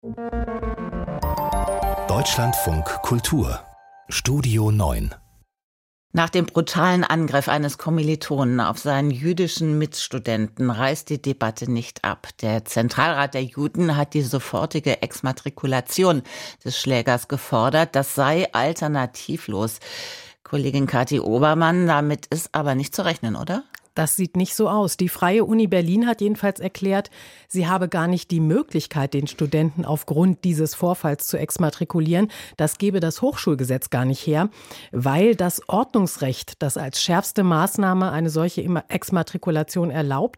Deutschlandfunk Kultur Studio 9. Nach dem brutalen Angriff eines Kommilitonen auf seinen jüdischen Mitstudenten reißt die Debatte nicht ab. Der Zentralrat der Juden hat die sofortige Exmatrikulation des Schlägers gefordert. Das sei alternativlos. Kollegin Kathi Obermann, damit ist aber nicht zu rechnen, oder? Das sieht nicht so aus. Die Freie Uni Berlin hat jedenfalls erklärt, sie habe gar nicht die Möglichkeit, den Studenten aufgrund dieses Vorfalls zu exmatrikulieren. Das gebe das Hochschulgesetz gar nicht her, weil das Ordnungsrecht, das als schärfste Maßnahme eine solche Exmatrikulation erlaubt,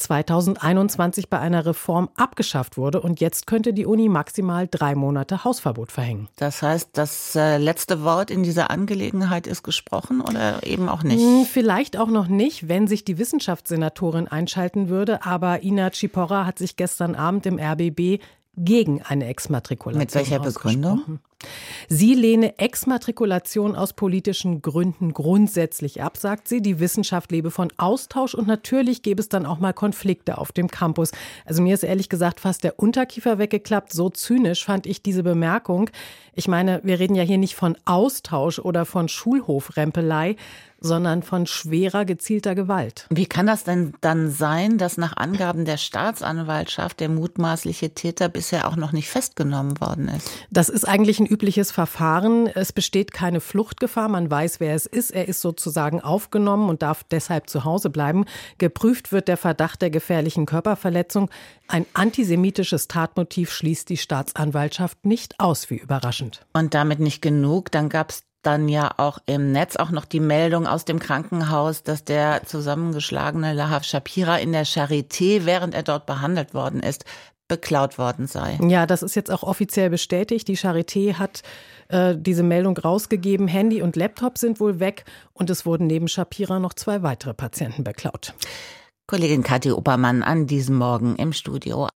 2021 bei einer Reform abgeschafft wurde. Und jetzt könnte die Uni maximal 3 Monate Hausverbot verhängen. Das heißt, das letzte Wort in dieser Angelegenheit ist gesprochen oder eben auch nicht? Vielleicht auch noch nicht, wenn sich die Wissenschaftssenatorin einschalten würde. Aber Ina Ciporra hat sich gestern Abend im RBB gegen eine Exmatrikulation Mit welcher Begründung? Sie lehne Exmatrikulation aus politischen Gründen grundsätzlich ab, sagt sie. Die Wissenschaft lebe von Austausch und natürlich gäbe es dann auch mal Konflikte auf dem Campus. Also mir ist ehrlich gesagt fast der Unterkiefer weggeklappt. So zynisch fand ich diese Bemerkung. Ich meine, wir reden ja hier nicht von Austausch oder von Schulhofrempelei, sondern von schwerer, gezielter Gewalt. Wie kann das denn dann sein, dass nach Angaben der Staatsanwaltschaft der mutmaßliche Täter bisher auch noch nicht festgenommen worden ist? Das ist eigentlich ein übliches Verfahren. Es besteht keine Fluchtgefahr. Man weiß, wer es ist. Er ist sozusagen aufgenommen und darf deshalb zu Hause bleiben. Geprüft wird der Verdacht der gefährlichen Körperverletzung. Ein antisemitisches Tatmotiv schließt die Staatsanwaltschaft nicht aus. Wie überraschend. Und damit nicht genug. Dann gab es dann ja auch im Netz auch noch die Meldung aus dem Krankenhaus, dass der zusammengeschlagene Lahav Shapira in der Charité, während er dort behandelt worden ist, beklaut worden sei. Ja, das ist jetzt auch offiziell bestätigt. Die Charité hat diese Meldung rausgegeben. Handy und Laptop sind wohl weg und es wurden neben Shapira noch 2 weitere Patienten beklaut. Kollegin Kathi Obermann an diesem Morgen im Studio.